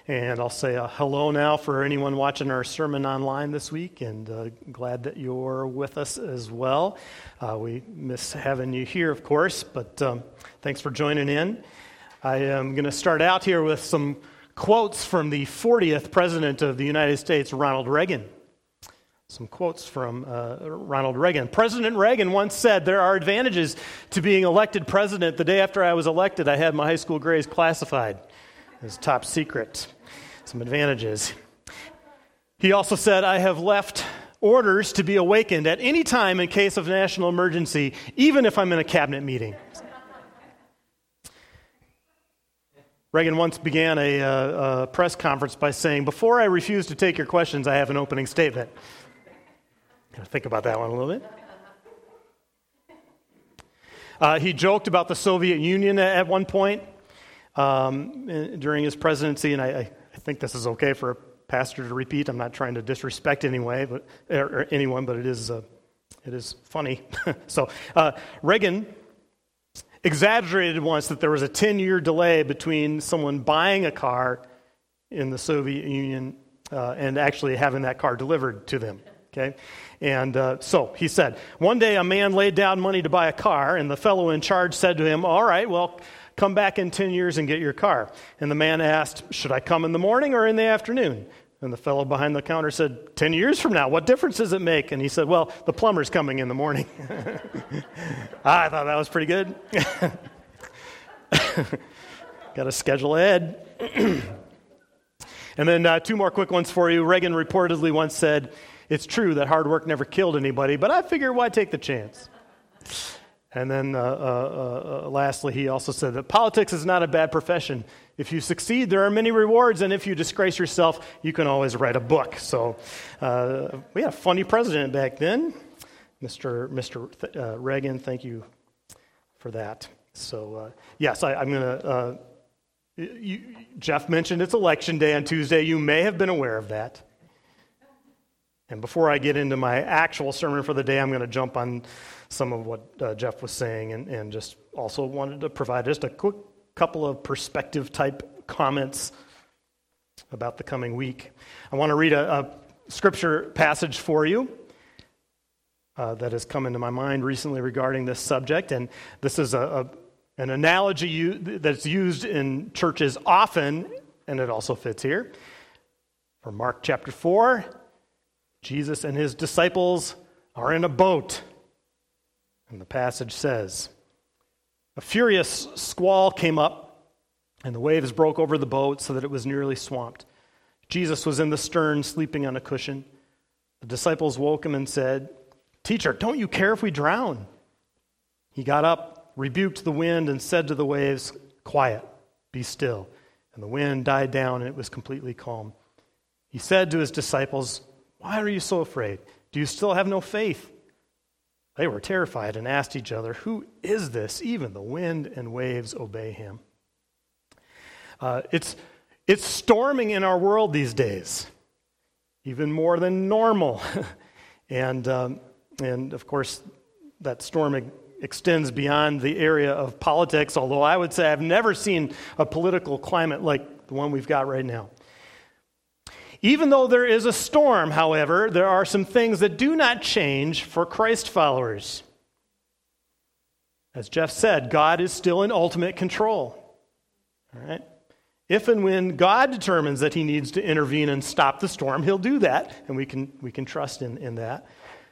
And I'll say a hello now for anyone watching our sermon online this week, and glad that you're with us as well. We miss having you here, of course, but thanks for joining in. I am going to start out here with some quotes from the 40th President of the United States, Ronald Reagan. Some quotes from Ronald Reagan. President Reagan once said, "There are advantages to being elected president. The day after I was elected, I had my high school grades classified as top secret." Some advantages. He also said, "I have left orders to be awakened at any time in case of national emergency, even if I'm in a cabinet meeting." Reagan once began a press conference by saying, "Before I refuse to take your questions, I have an opening statement." Think about that one a little bit. He joked about the Soviet Union at one point during his presidency, and I think this is okay for a pastor to repeat. I'm not trying to disrespect anyone, but it is funny. So Reagan exaggerated once that there was a 10-year delay between someone buying a car in the Soviet Union and actually having that car delivered to them. Okay, and so he said, "One day a man laid down money to buy a car, and the fellow in charge said to him, 'All right, well, come back in 10 years and get your car.' And the man asked, 'Should I come in the morning or in the afternoon?' And the fellow behind the counter said, 10 years from now, what difference does it make?" And he said, "Well, the plumber's coming in the morning." I thought that was pretty good. Got to schedule ahead. And then two more quick ones for you. Reagan reportedly once said, "It's true that hard work never killed anybody, but I figure why take the chance?" And then lastly, he also said that politics is not a bad profession. If you succeed, there are many rewards, and if you disgrace yourself, you can always write a book. So we had a funny president back then. Mr. Reagan, thank you for that. So yes, I'm going to, Jeff mentioned it's election day on Tuesday. You may have been aware of that. And before I get into my actual sermon for the day, I'm going to jump on some of what Jeff was saying and just also wanted to provide just a quick couple of perspective-type comments about the coming week. I want to read a scripture passage for you that has come into my mind recently regarding this subject, and this is an analogy that's used in churches often, and it also fits here. From Mark chapter 4, Jesus and his disciples are in a boat. And the passage says, "A furious squall came up, and the waves broke over the boat so that it was nearly swamped. Jesus was in the stern, sleeping on a cushion. The disciples woke him and said, 'Teacher, don't you care if we drown?' He got up, rebuked the wind, and said to the waves, 'Quiet, be still.' And the wind died down, and it was completely calm. He said to his disciples, 'Why are you so afraid? Do you still have no faith?' They were terrified and asked each other, 'Who is this? Even the wind and waves obey him.'" It's storming in our world these days, even more than normal. And of course, that storm extends beyond the area of politics, although I would say I've never seen a political climate like the one we've got right now. Even though there is a storm, however, there are some things that do not change for Christ followers. As Jeff said, God is still in ultimate control. All right? If and when God determines that he needs to intervene and stop the storm, he'll do that, and we can trust in that.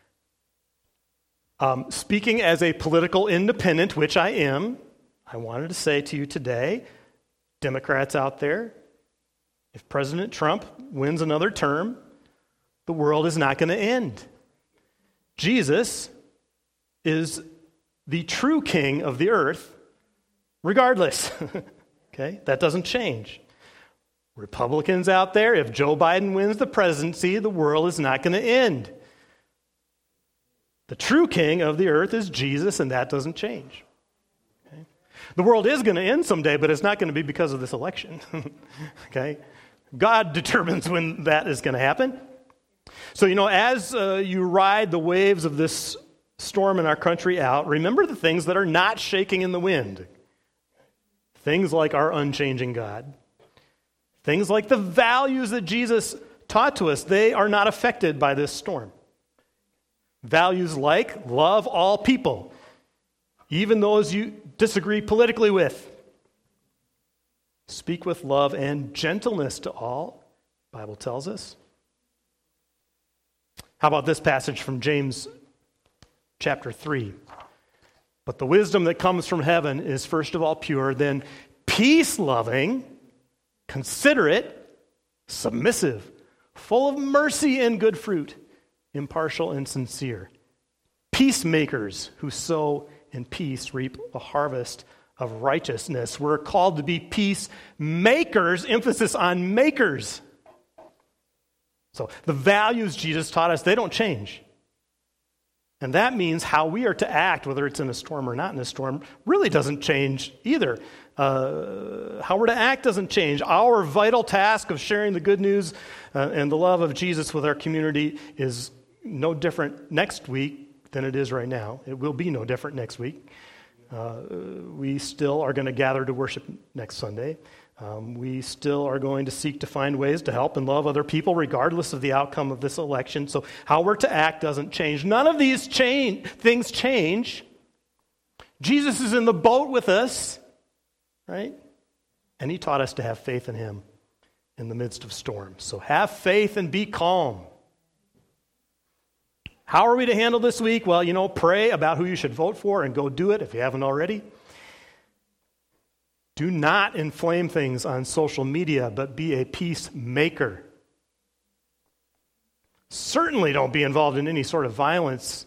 Speaking as a political independent, which I am, I wanted to say to you today, Democrats out there, if President Trump wins another term, the world is not going to end. Jesus is the true king of the earth, regardless. Okay? That doesn't change. Republicans out there, if Joe Biden wins the presidency, the world is not going to end. The true king of the earth is Jesus, and that doesn't change. Okay? The world is going to end someday, but it's not going to be because of this election. Okay? God determines when that is going to happen. So, as you ride the waves of this storm in our country out, remember the things that are not shaking in the wind. Things like our unchanging God. Things like the values that Jesus taught to us, they are not affected by this storm. Values like love all people, even those you disagree politically with. Speak with love and gentleness to all, the Bible tells us. How about this passage from James chapter 3? But the wisdom that comes from heaven is first of all pure, then peace-loving, considerate, submissive, full of mercy and good fruit, impartial and sincere. Peacemakers who sow in peace reap a harvest of righteousness. We're called to be peacemakers, emphasis on makers. So the values Jesus taught us, they don't change. And that means how we are to act, whether it's in a storm or not in a storm, really doesn't change either. How we're to act doesn't change. Our vital task of sharing the good news and the love of Jesus with our community is no different next week than it is right now. It will be no different next week. We still are going to gather to worship next Sunday. We still are going to seek to find ways to help and love other people regardless of the outcome of this election. So how we're to act doesn't change. None of these things change. Jesus is in the boat with us, right? And he taught us to have faith in him in the midst of storms. So have faith and be calm. How are we to handle this week? Well, pray about who you should vote for and go do it if you haven't already. Do not inflame things on social media, but be a peacemaker. Certainly don't be involved in any sort of violence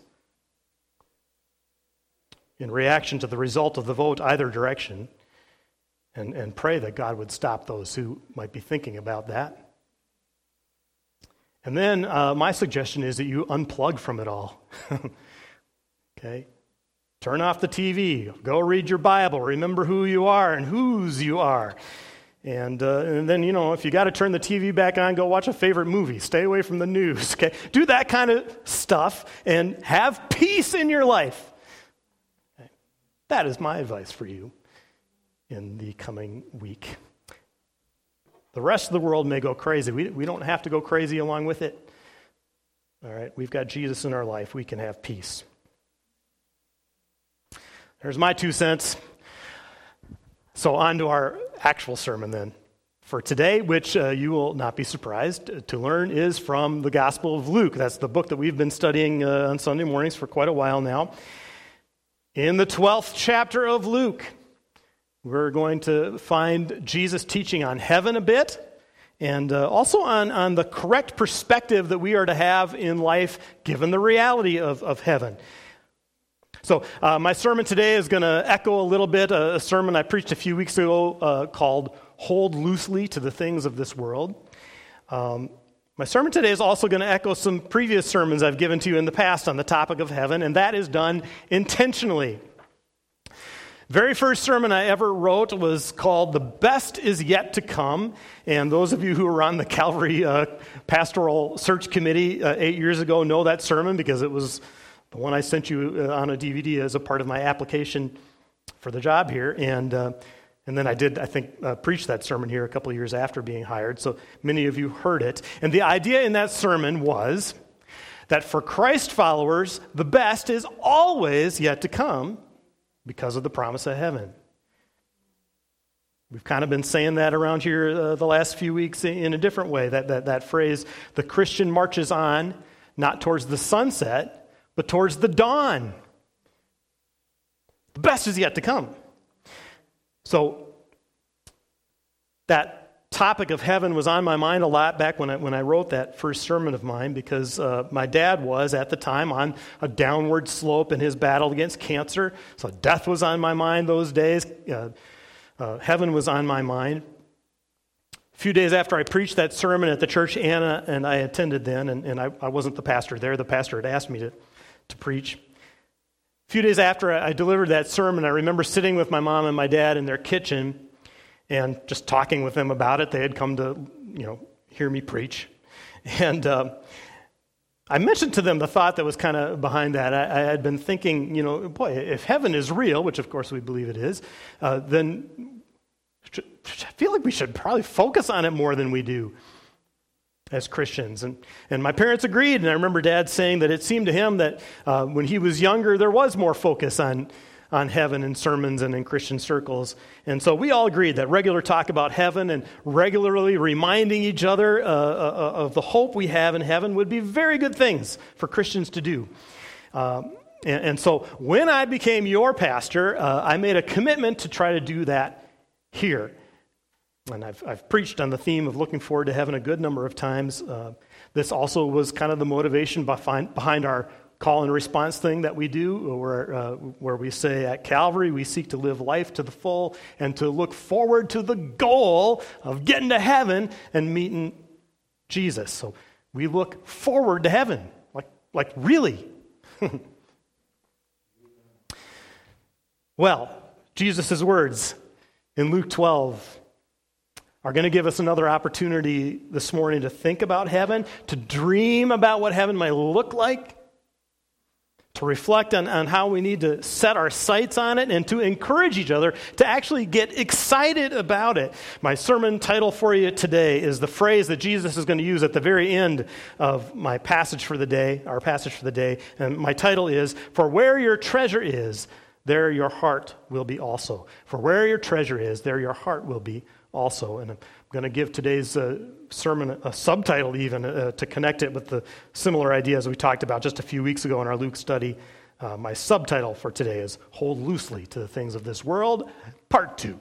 in reaction to the result of the vote, either direction. And pray that God would stop those who might be thinking about that. And then my suggestion is that you unplug from it all. Okay? Turn off the TV. Go read your Bible. Remember who you are and whose you are. And then, if you got to turn the TV back on, go watch a favorite movie. Stay away from the news. Okay? Do that kind of stuff and have peace in your life. Okay? That is my advice for you in the coming week. The rest of the world may go crazy. We don't have to go crazy along with it. All right? We've got Jesus in our life. We can have peace. There's my 2 cents. So on to our actual sermon then for today, which you will not be surprised to learn is from the Gospel of Luke. That's the book that we've been studying on Sunday mornings for quite a while now. In the 12th chapter of Luke, we're going to find Jesus teaching on heaven a bit and also on the correct perspective that we are to have in life given the reality of heaven. So my sermon today is going to echo a little bit a sermon I preached a few weeks ago called Hold Loosely to the Things of This World. My sermon today is also going to echo some previous sermons I've given to you in the past on the topic of heaven, and that is done intentionally. Very first sermon I ever wrote was called The Best Is Yet to Come, and those of you who were on the Calvary Pastoral Search Committee 8 years ago know that sermon because it was the one I sent you on a DVD as a part of my application for the job here. And then I did, preach that sermon here a couple of years after being hired. So many of you heard it. And the idea in that sermon was that for Christ followers, the best is always yet to come because of the promise of heaven. We've kind of been saying that around here the last few weeks in a different way. That phrase, the Christian marches on, not towards the sunset, but towards the dawn. The best is yet to come. So that topic of heaven was on my mind a lot back when I wrote that first sermon of mine because my dad was, at the time, on a downward slope in his battle against cancer. So death was on my mind those days. Heaven was on my mind. A few days after I preached that sermon at the church Anna and I attended then, and I wasn't the pastor there. The pastor had asked me to preach. A few days after I delivered that sermon, I remember sitting with my mom and my dad in their kitchen and just talking with them about it. They had come to, hear me preach. And I mentioned to them the thought that was kind of behind that. I had been thinking, boy, if heaven is real, which of course we believe it is, then I feel like we should probably focus on it more than we do as Christians. And my parents agreed, and I remember Dad saying that it seemed to him that when he was younger, there was more focus on heaven in sermons and in Christian circles. And so we all agreed that regular talk about heaven and regularly reminding each other of the hope we have in heaven would be very good things for Christians to do. And so when I became your pastor, I made a commitment to try to do that here. And I've preached on the theme of looking forward to heaven a good number of times. This also was kind of the motivation behind our call and response thing that we do, where we say at Calvary we seek to live life to the full and to look forward to the goal of getting to heaven and meeting Jesus. So we look forward to heaven, like really. Well, Jesus' words in Luke 12 are going to give us another opportunity this morning to think about heaven, to dream about what heaven might look like, to reflect on how we need to set our sights on it, and to encourage each other to actually get excited about it. My sermon title for you today is the phrase that Jesus is going to use at the very end of my passage for the day, our passage for the day. And my title is, "For where your treasure is, there your heart will be also." For where your treasure is, there your heart will be also. And I'm going to give today's sermon a subtitle even to connect it with the similar ideas we talked about just a few weeks ago in our Luke study. My subtitle for today is "Hold Loosely to the Things of This World," Part 2.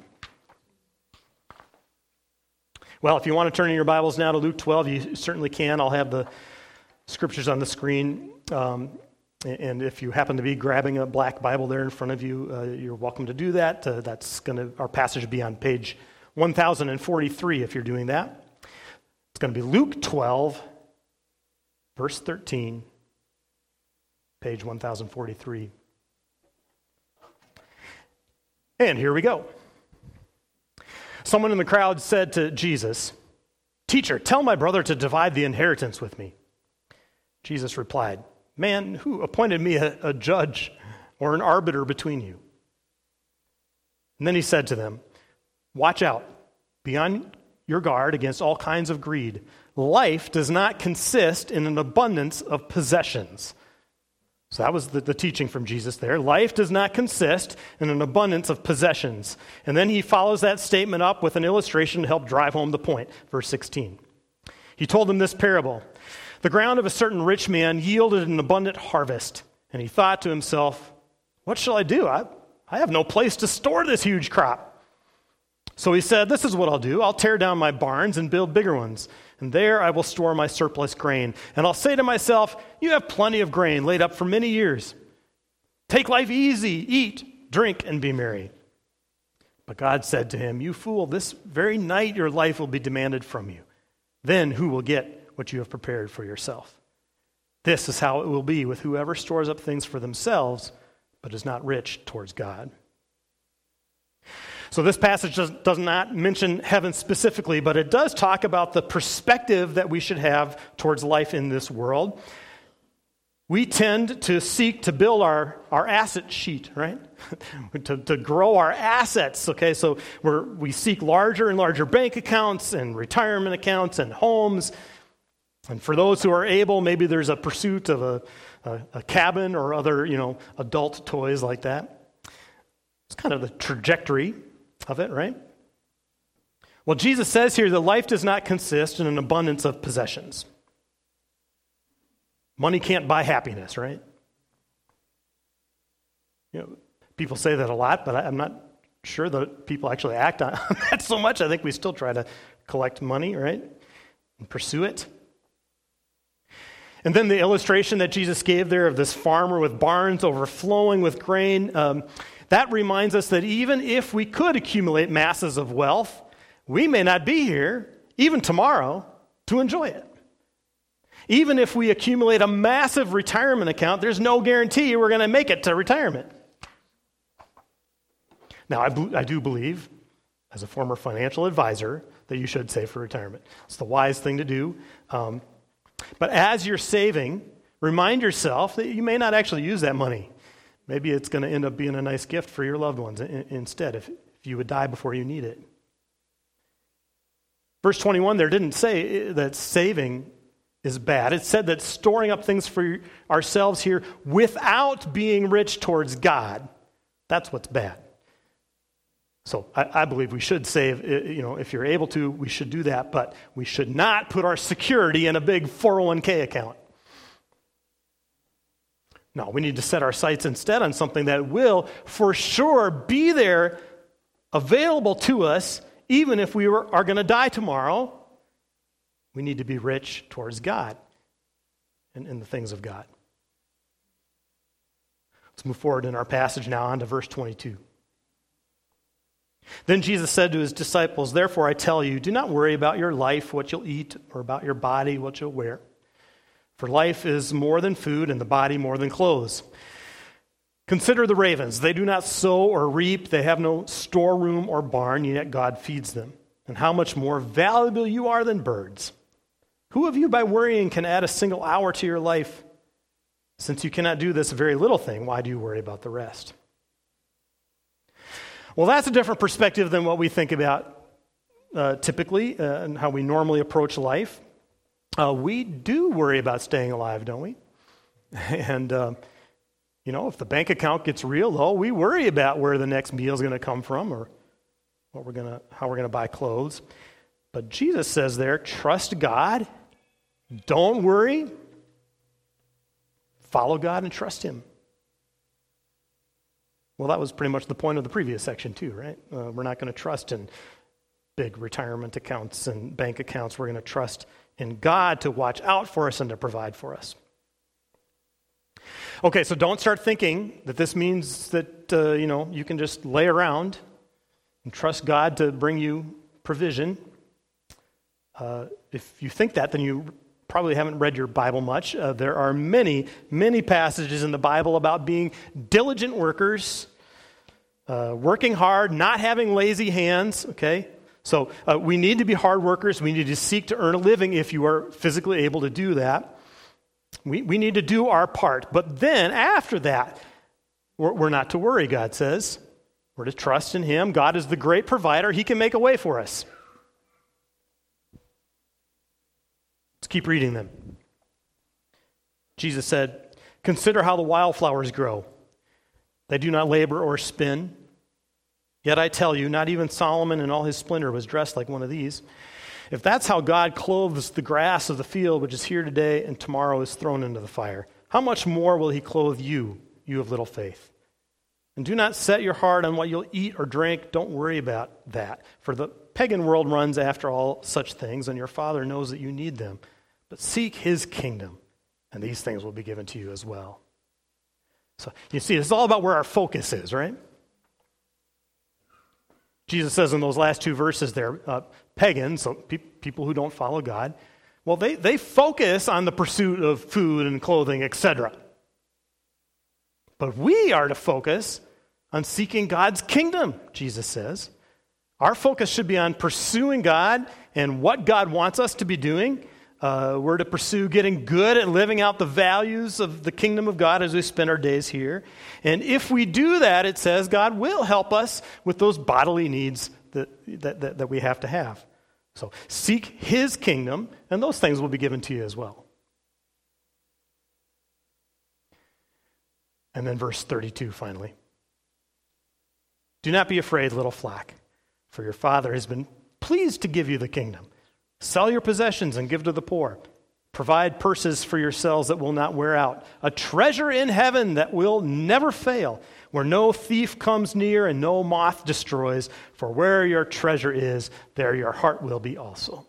Well, if you want to turn in your Bibles now to Luke 12, you certainly can. I'll have the scriptures on the screen. And if you happen to be grabbing a black Bible there in front of you, you're welcome to do that. Our passage will be on page 1043 if you're doing that. It's going to be Luke 12, verse 13, page 1043. And here we go. Someone in the crowd said to Jesus, "Teacher, tell my brother to divide the inheritance with me." Jesus replied, "Man, who appointed me a judge or an arbiter between you?" And then he said to them, "Watch out, be on your guard against all kinds of greed. Life does not consist in an abundance of possessions." So that was the teaching from Jesus there. Life does not consist in an abundance of possessions. And then he follows that statement up with an illustration to help drive home the point. Verse 16. He told them this parable. "The ground of a certain rich man yielded an abundant harvest, and he thought to himself, 'What shall I do? I have no place to store this huge crop.' So he said, 'This is what I'll do. I'll tear down my barns and build bigger ones, and there I will store my surplus grain. And I'll say to myself, you have plenty of grain laid up for many years. Take life easy, eat, drink, and be merry.' But God said to him, 'You fool, this very night your life will be demanded from you. Then who will get what you have prepared for yourself? This is how it will be with whoever stores up things for themselves, but is not rich towards God.'" So this passage does not mention heaven specifically, but it does talk about the perspective that we should have towards life in this world. We tend to seek to build our asset sheet, right? to grow our assets, okay? So we seek larger and larger bank accounts and retirement accounts and homes. And for those who are able, maybe there's a pursuit of a cabin or other, adult toys like that. It's kind of the trajectory of it, right? Well, Jesus says here that life does not consist in an abundance of possessions. Money can't buy happiness, right? People say that a lot, but I'm not sure that people actually act on that so much. I think we still try to collect money, right? And pursue it. And then the illustration that Jesus gave there of this farmer with barns overflowing with grain, that reminds us that even if we could accumulate masses of wealth, we may not be here, even tomorrow, to enjoy it. Even if we accumulate a massive retirement account, there's no guarantee we're going to make it to retirement. Now, I do believe, as a former financial advisor, that you should save for retirement. It's the wise thing to do. But as you're saving, remind yourself that you may not actually use that money. Maybe it's going to end up being a nice gift for your loved ones instead if you would die before you need it. Verse 21 there didn't say that saving is bad. It said that storing up things for ourselves here without being rich towards God, that's what's bad. So I believe we should save, if you're able to, we should do that, but we should not put our security in a big 401k account. No, we need to set our sights instead on something that will for sure be there available to us even if we are going to die tomorrow. We need to be rich towards God and in the things of God. Let's move forward in our passage now on to verse 22. Then Jesus said to his disciples, "Therefore I tell you, do not worry about your life, what you'll eat, or about your body, what you'll wear. For life is more than food, and the body more than clothes. Consider the ravens. They do not sow or reap. They have no storeroom or barn, yet God feeds them. And how much more valuable you are than birds. Who of you by worrying can add a single hour to your life? Since you cannot do this very little thing, why do you worry about the rest?" Well, that's a different perspective than what we think about typically and how we normally approach life. We do worry about staying alive, don't we? And, if the bank account gets real low, we worry about where the next meal is going to come from or how we're going to buy clothes. But Jesus says there, trust God, don't worry, follow God and trust Him. Well, that was pretty much the point of the previous section too, right? We're not going to trust in big retirement accounts and bank accounts. We're going to trust in God to watch out for us and to provide for us. Okay, so don't start thinking that this means that, you can just lay around and trust God to bring you provision. If you think that, then you probably haven't read your Bible much. There are many, many passages in the Bible about being diligent workers, working hard, not having lazy hands, okay? So we need to be hard workers. We need to seek to earn a living if you are physically able to do that. We need to do our part. But then after that, we're not to worry, God says. We're to trust in Him. God is the great provider. He can make a way for us. Let's keep reading them. Jesus said, "Consider how the wildflowers grow. They do not labor or spin. Yet I tell you, not even Solomon in all his splendor was dressed like one of these. If that's how God clothes the grass of the field, which is here today and tomorrow is thrown into the fire, how much more will He clothe you, you of little faith? And do not set your heart on what you'll eat or drink. Don't worry about that. For the pagan world runs after all such things, and your Father knows that you need them. But seek His kingdom, and these things will be given to you as well." So you see, it's all about where our focus is, right? Jesus says in those last two verses there, pagans, so people who don't follow God, well, they focus on the pursuit of food and clothing, etc. But we are to focus on seeking God's kingdom, Jesus says. Our focus should be on pursuing God and what God wants us to be doing. We're to pursue getting good and living out the values of the kingdom of God as we spend our days here. And if we do that, it says God will help us with those bodily needs that we have to have. So seek His kingdom, and those things will be given to you as well. And then verse 32 finally. "Do not be afraid, little flock, for your Father has been pleased to give you the kingdom. Sell your possessions and give to the poor. Provide purses for yourselves that will not wear out, a treasure in heaven that will never fail, where no thief comes near and no moth destroys. For where your treasure is, there your heart will be also."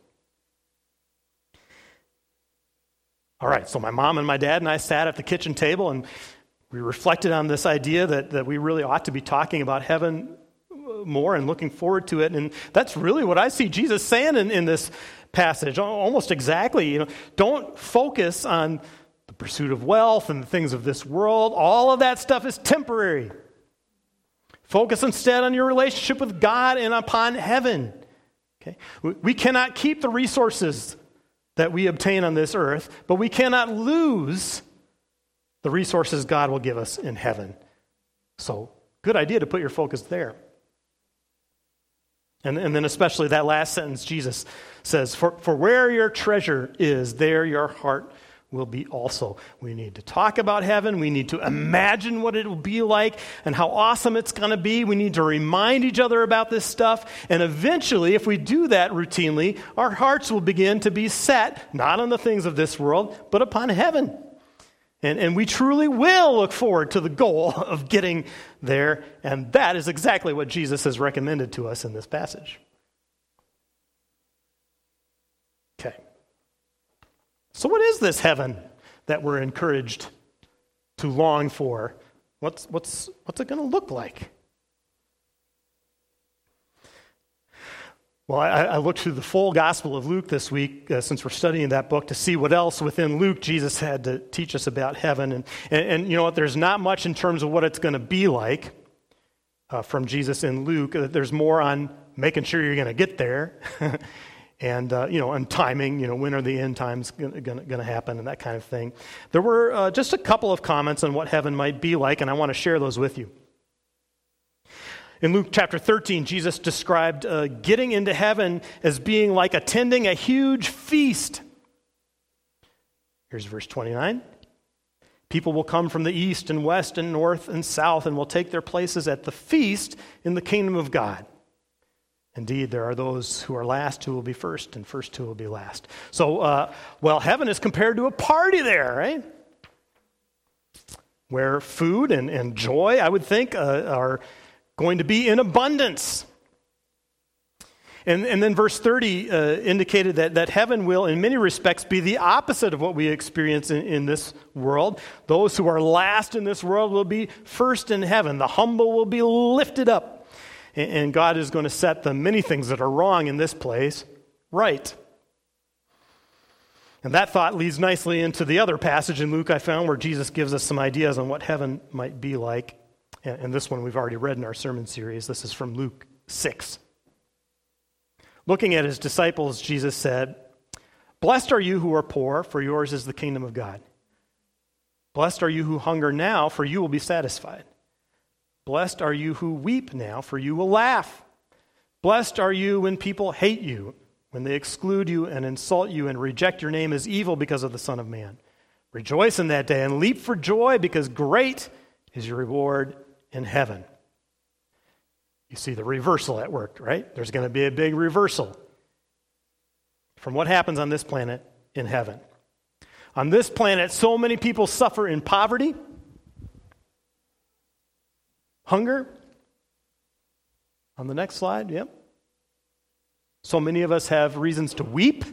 All right, so my mom and my dad and I sat at the kitchen table and we reflected on this idea that we really ought to be talking about heaven more and looking forward to it. And that's really what I see Jesus saying in this passage, almost exactly. Don't focus on the pursuit of wealth and the things of this world. All of that stuff is temporary. Focus instead on your relationship with God and upon heaven. Okay? We cannot keep the resources that we obtain on this earth, but we cannot lose the resources God will give us in heaven. So, good idea to put your focus there. And then especially that last sentence, Jesus says, for where your treasure is, there your heart will be also. We need to talk about heaven. We need to imagine what it will be like and how awesome it's going to be. We need to remind each other about this stuff. And eventually, if we do that routinely, our hearts will begin to be set, not on the things of this world, but upon heaven. And we truly will look forward to the goal of getting there. And that is exactly what Jesus has recommended to us in this passage. Okay. So what is this heaven that we're encouraged to long for? What's it going to look like? Well, I looked through the full Gospel of Luke this week, since we're studying that book, to see what else within Luke Jesus had to teach us about heaven. And you know what? There's not much in terms of what it's going to be like from Jesus in Luke. There's more on making sure you're going to get there, and on timing. When are the end times going to happen, and that kind of thing. There were just a couple of comments on what heaven might be like, and I want to share those with you. In Luke chapter 13, Jesus described getting into heaven as being like attending a huge feast. Here's verse 29. People will come from the east and west and north and south and will take their places at the feast in the kingdom of God. Indeed, there are those who are last who will be first, and first who will be last. So, heaven is compared to a party there, right? Where food and joy, I would think, are going to be in abundance. And then verse 30 indicated that heaven will, in many respects, be the opposite of what we experience in this world. Those who are last in this world will be first in heaven. The humble will be lifted up. And God is going to set the many things that are wrong in this place right. And that thought leads nicely into the other passage in Luke I found where Jesus gives us some ideas on what heaven might be like. And this one we've already read in our sermon series. This is from Luke 6. Looking at his disciples, Jesus said, "Blessed are you who are poor, for yours is the kingdom of God. Blessed are you who hunger now, for you will be satisfied. Blessed are you who weep now, for you will laugh. Blessed are you when people hate you, when they exclude you and insult you and reject your name as evil because of the Son of Man. Rejoice in that day and leap for joy, because great is your reward in heaven." You see the reversal at work, right? There's going to be a big reversal from what happens on this planet in heaven. On this planet, so many people suffer in poverty, hunger. On the next slide, yep. So many of us have reasons to weep.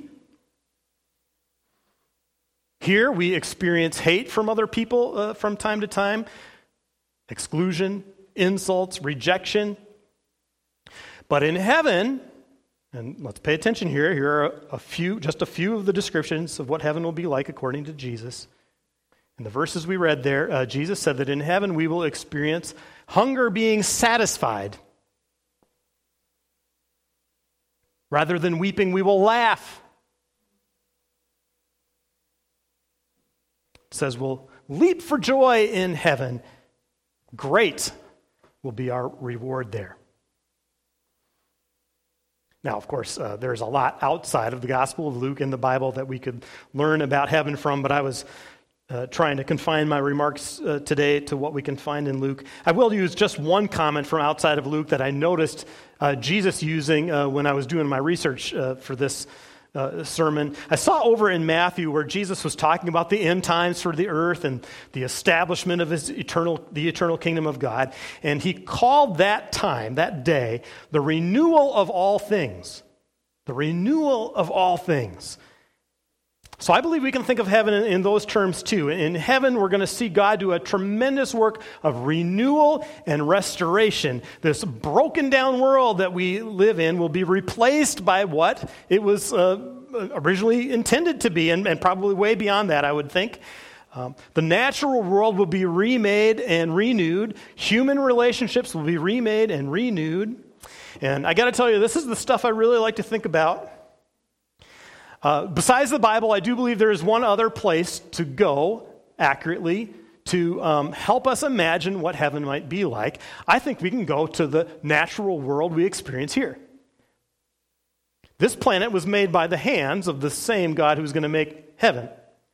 Here, we experience hate from other people from time to time. Exclusion, insults, rejection. But in heaven, and let's pay attention here. Here are just a few of the descriptions of what heaven will be like according to Jesus. In the verses we read there, Jesus said that in heaven we will experience hunger being satisfied. Rather than weeping, we will laugh. It says we'll leap for joy in heaven. Great will be our reward there. Now, of course, there's a lot outside of the Gospel of Luke in the Bible that we could learn about heaven from, but I was trying to confine my remarks today to what we can find in Luke. I will use just one comment from outside of Luke that I noticed Jesus using when I was doing my research for this sermon. I saw over in Matthew where Jesus was talking about the end times for the earth and the establishment of the eternal kingdom of God. And he called that time, that day, the renewal of all things. The renewal of all things. So I believe we can think of heaven in those terms too. In heaven, we're going to see God do a tremendous work of renewal and restoration. This broken down world that we live in will be replaced by what it was originally intended to be, and probably way beyond that, I would think. The natural world will be remade and renewed. Human relationships will be remade and renewed. And I got to tell you, this is the stuff I really like to think about. Besides the Bible, I do believe there is one other place to go accurately to help us imagine what heaven might be like. I think we can go to the natural world we experience here. This planet was made by the hands of the same God who's going to make heaven.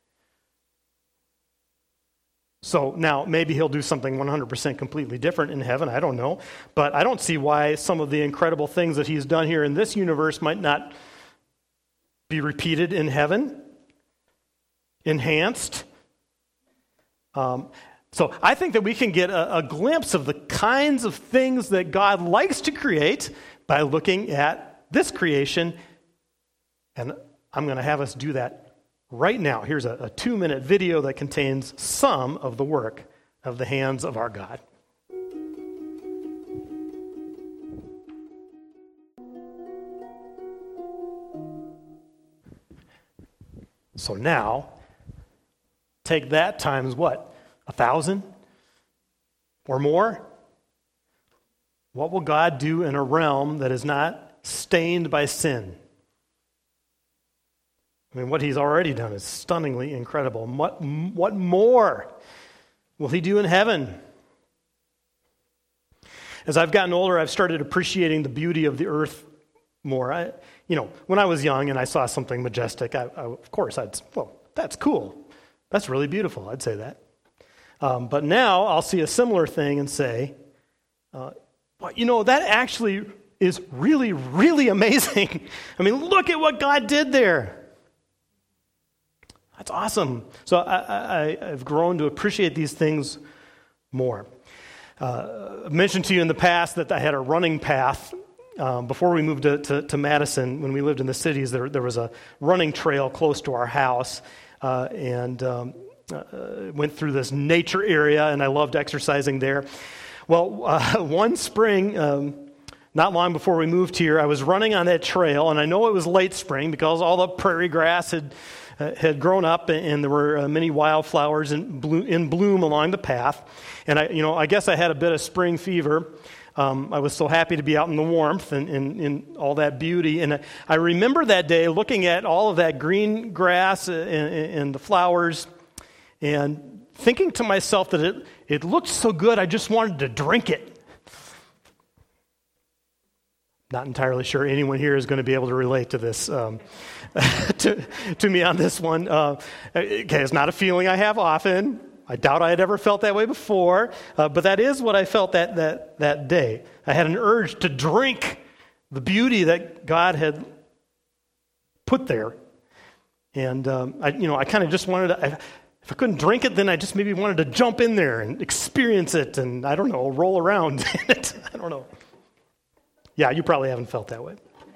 So now maybe he'll do something 100% completely different in heaven. I don't know. But I don't see why some of the incredible things that he's done here in this universe might not be repeated in heaven, enhanced. So I think that we can get a glimpse of the kinds of things that God likes to create by looking at this creation. And I'm going to have us do that right now. Here's a 2-minute video that contains some of the work of the hands of our God. So now, take that times what? 1,000 or more? What will God do in a realm that is not stained by sin? I mean, what he's already done is stunningly incredible. What more will he do in heaven? As I've gotten older, I've started appreciating the beauty of the earth more. When I was young and I saw something majestic, of course, that's cool. That's really beautiful. I'd say that. But now I'll see a similar thing and say, that actually is really, really amazing. I mean, look at what God did there. That's awesome. So I've grown to appreciate these things more. I've mentioned to you in the past that I had a running path. Before we moved to Madison, when we lived in the cities, there was a running trail close to our house, and went through this nature area, and I loved exercising there. Well, one spring, not long before we moved here, I was running on that trail, and I know it was late spring because all the prairie grass had grown up, and there were many wildflowers in bloom along the path. And I guess I had a bit of spring fever. I was so happy to be out in the warmth and in all that beauty. And I remember that day looking at all of that green grass and the flowers and thinking to myself that it looked so good, I just wanted to drink it. Not entirely sure anyone here is going to be able to relate to this, to me on this one. Okay, it's not a feeling I have often. I doubt I had ever felt that way before, but that is what I felt that day. I had an urge to drink the beauty that God had put there, and I kind of just wanted to. If I couldn't drink it, then I just maybe wanted to jump in there and experience it, and I don't know, roll around in it. I don't know. Yeah, you probably haven't felt that way.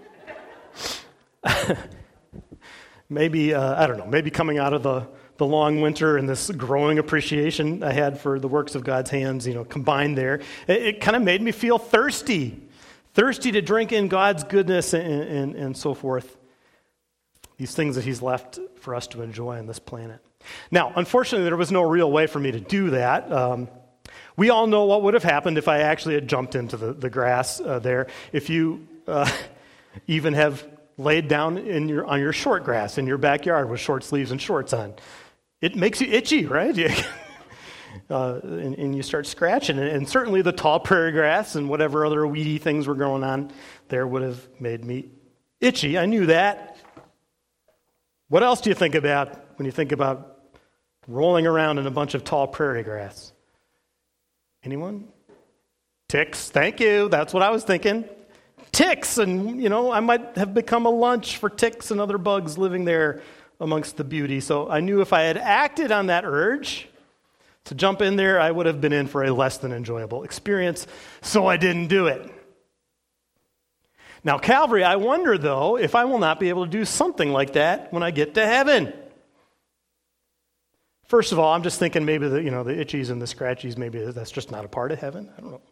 Maybe, I don't know, maybe coming out of the long winter and this growing appreciation I had for the works of God's hands, combined there, it kind of made me feel thirsty to drink in God's goodness and so forth. These things that he's left for us to enjoy on this planet. Now, unfortunately, there was no real way for me to do that. We all know what would have happened if I actually had jumped into the grass there. If you even have laid down on your short grass in your backyard with short sleeves and shorts on, it makes you itchy, right? And you start scratching. And certainly the tall prairie grass and whatever other weedy things were growing on there would have made me itchy. I knew that. What else do you think about when you think about rolling around in a bunch of tall prairie grass? Anyone? Ticks. Thank you. That's what I was thinking. Ticks. And, I might have become a lunch for ticks and other bugs living there amongst the beauty. So I knew if I had acted on that urge to jump in there, I would have been in for a less than enjoyable experience. So I didn't do it. Now, Calvary, I wonder, though, if I will not be able to do something like that when I get to heaven. First of all, I'm just thinking maybe the itchies and the scratchies, maybe that's just not a part of heaven. I don't know.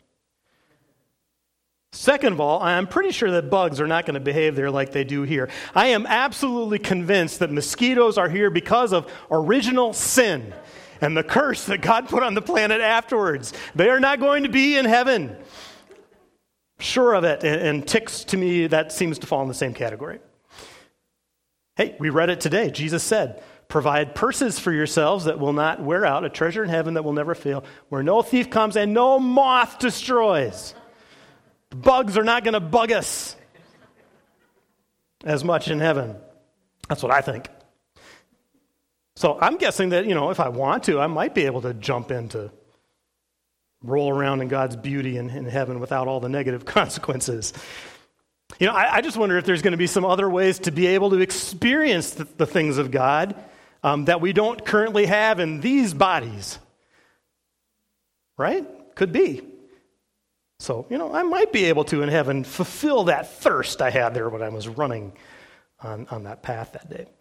Second of all, I'm pretty sure that bugs are not going to behave there like they do here. I am absolutely convinced that mosquitoes are here because of original sin and the curse that God put on the planet afterwards. They are not going to be in heaven. Sure of it. And ticks, to me, that seems to fall in the same category. Hey, we read it today. Jesus said, provide purses for yourselves that will not wear out, a treasure in heaven that will never fail, where no thief comes and no moth destroys. The bugs are not going to bug us. as much in heaven. That's what I think. So I'm guessing that, if I want to, I might be able to jump in to roll around in God's beauty in heaven without all the negative consequences. I just wonder if there's going to be some other ways to be able to experience the things of God that we don't currently have in these bodies. Right? Could be. So, I might be able to in heaven fulfill that thirst I had there when I was running on that path that day.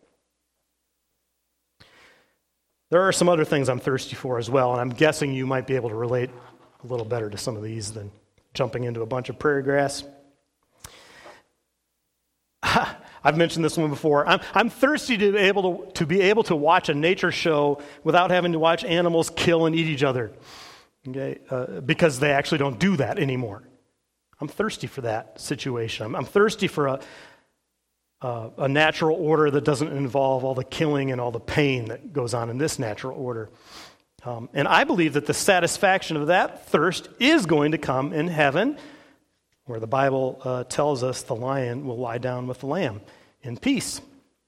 There are some other things I'm thirsty for as well, and I'm guessing you might be able to relate a little better to some of these than jumping into a bunch of prairie grass. I've mentioned this one before. I'm thirsty to be able to watch a nature show without having to watch animals kill and eat each other, okay? Because they actually don't do that anymore. I'm thirsty for that situation. I'm thirsty for a natural order that doesn't involve all the killing and all the pain that goes on in this natural order. And I believe that the satisfaction of that thirst is going to come in heaven, where the Bible tells us the lion will lie down with the lamb in peace.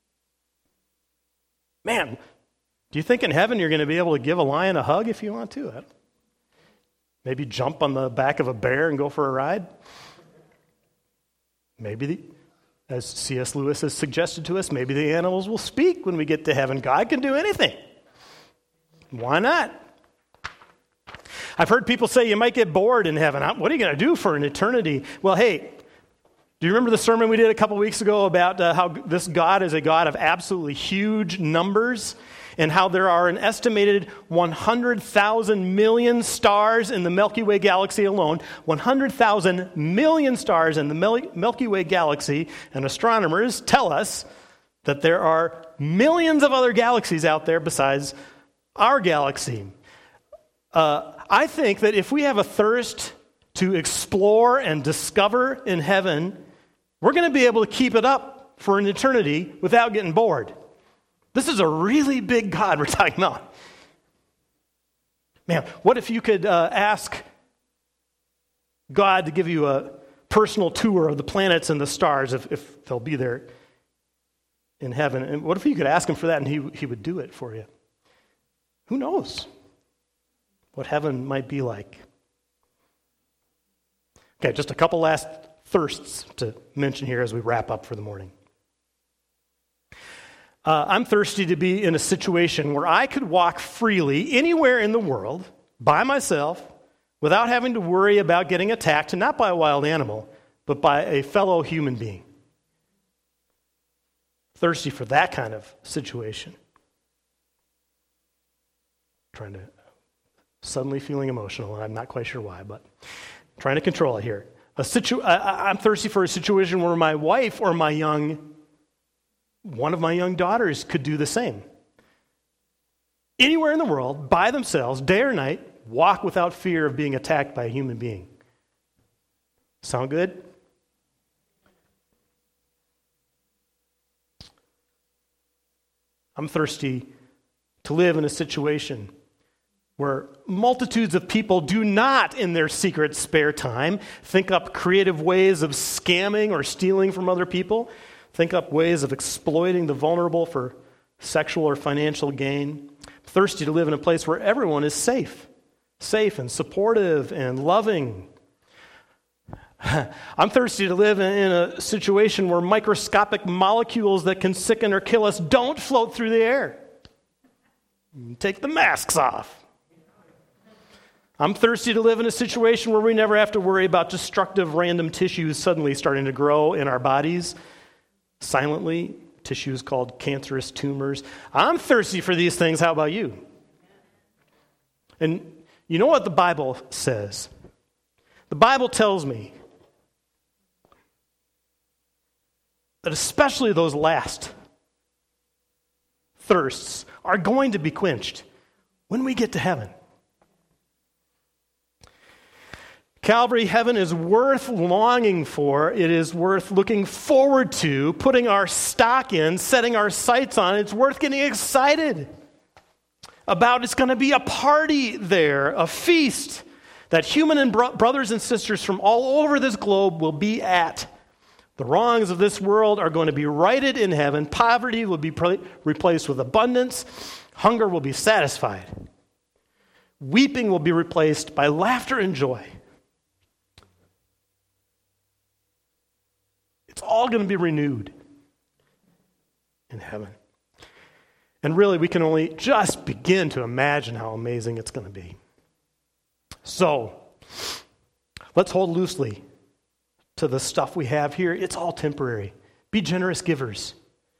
Man, do you think in heaven you're going to be able to give a lion a hug if you want to? Maybe jump on the back of a bear and go for a ride? Maybe, as C.S. Lewis has suggested to us, maybe the animals will speak when we get to heaven. God can do anything. Why not? I've heard people say you might get bored in heaven. What are you going to do for an eternity? Well, hey, do you remember the sermon we did a couple weeks ago about how this God is a God of absolutely huge numbers and how there are an estimated 100,000 million stars in the Milky Way galaxy alone, 100,000 million stars in the Milky Way galaxy, and astronomers tell us that there are millions of other galaxies out there besides our galaxy. I think that if we have a thirst to explore and discover in heaven, we're going to be able to keep it up for an eternity without getting bored. This is a really big God we're talking about. Man, what if you could ask God to give you a personal tour of the planets and the stars if they'll be there in heaven? And what if you could ask him for that and he would do it for you? Who knows what heaven might be like? Okay, just a couple last thirsts to mention here as we wrap up for the morning. I'm thirsty to be in a situation where I could walk freely anywhere in the world by myself without having to worry about getting attacked, not by a wild animal, but by a fellow human being. Thirsty for that kind of situation. Suddenly feeling emotional, and I'm not quite sure why, but trying to control it here. I'm thirsty for a situation where my wife or one of my young daughters could do the same. Anywhere in the world, by themselves, day or night, walk without fear of being attacked by a human being. Sound good? I'm thirsty to live in a situation where multitudes of people do not, in their secret spare time, think up creative ways of scamming or stealing from other people, think up ways of exploiting the vulnerable for sexual or financial gain. I'm thirsty to live in a place where everyone is safe and supportive and loving. I'm thirsty to live in a situation where microscopic molecules that can sicken or kill us don't float through the air. Take the masks off. I'm thirsty to live in a situation where we never have to worry about destructive random tissues suddenly starting to grow in our bodies silently, tissues called cancerous tumors. I'm thirsty for these things. How about you? And you know what the Bible says? The Bible tells me that especially those last thirsts are going to be quenched when we get to heaven. Calvary, heaven is worth longing for. It is worth looking forward to, putting our stock in, setting our sights on. It's worth getting excited about. It's going to be a party there, a feast that human and brothers and sisters from all over this globe will be at. The wrongs of this world are going to be righted in heaven. Poverty will be replaced with abundance. Hunger will be satisfied. Weeping will be replaced by laughter and joy. It's all going to be renewed in heaven. And really, we can only just begin to imagine how amazing it's going to be. So, let's hold loosely to the stuff we have here. It's all temporary. Be generous givers.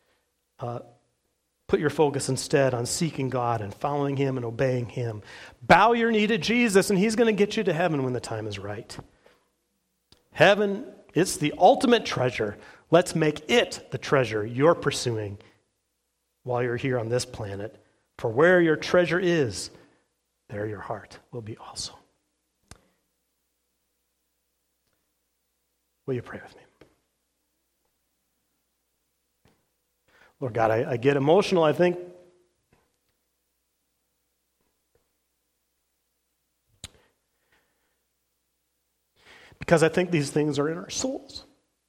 Put your focus instead on seeking God and following Him and obeying Him. Bow your knee to Jesus, and He's going to get you to heaven when the time is right. Heaven, it's the ultimate treasure. Let's make it the treasure you're pursuing while you're here on this planet. For where your treasure is, there your heart will be also. Will you pray with me? Lord God, I get emotional, I think. Because I think these things are in our souls.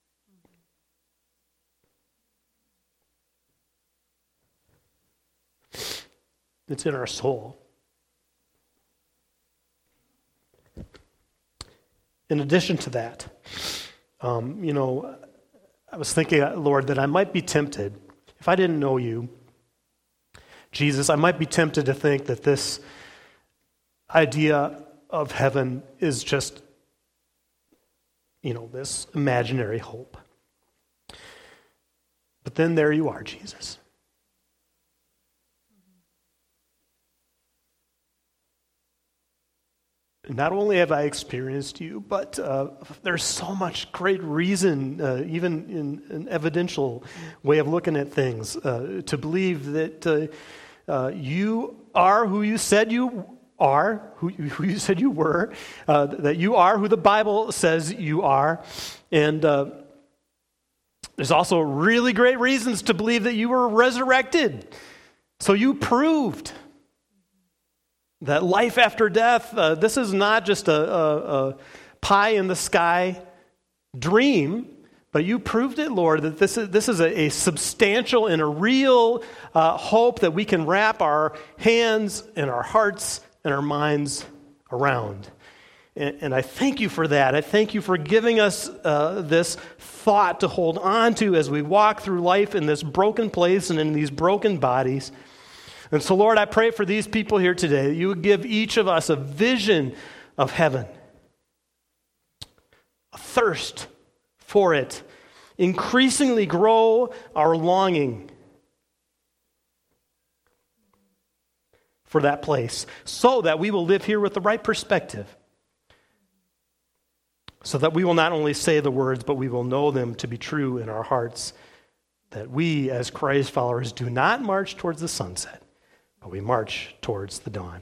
It's in our soul. In addition to that, I was thinking, Lord, that I might be tempted, if I didn't know you, Jesus, I might be tempted to think that this idea of heaven is just, this imaginary hope. But then there you are, Jesus. Not only have I experienced you, but there's so much great reason, even in an evidential way of looking at things, to believe that you are who you said you are, who you said you were, that you are who the Bible says you are. And there's also really great reasons to believe that you were resurrected. So you proved that life after death, this is not just a pie-in-the-sky dream, but you proved it, Lord, that this is a substantial and a real hope that we can wrap our hands and our hearts and our minds around. And I thank you for that. I thank you for giving us this thought to hold on to as we walk through life in this broken place and in these broken bodies. And so, Lord, I pray for these people here today that you would give each of us a vision of heaven, a thirst for it, increasingly grow our longing for that place so that we will live here with the right perspective, so that we will not only say the words, but we will know them to be true in our hearts, that we as Christ followers do not march towards the sunset, but we march towards the dawn.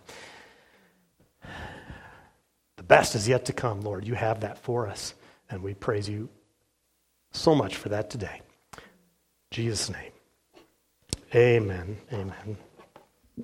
The best is yet to come, Lord. You have that for us, and we praise you so much for that today. In Jesus' name, amen. Amen.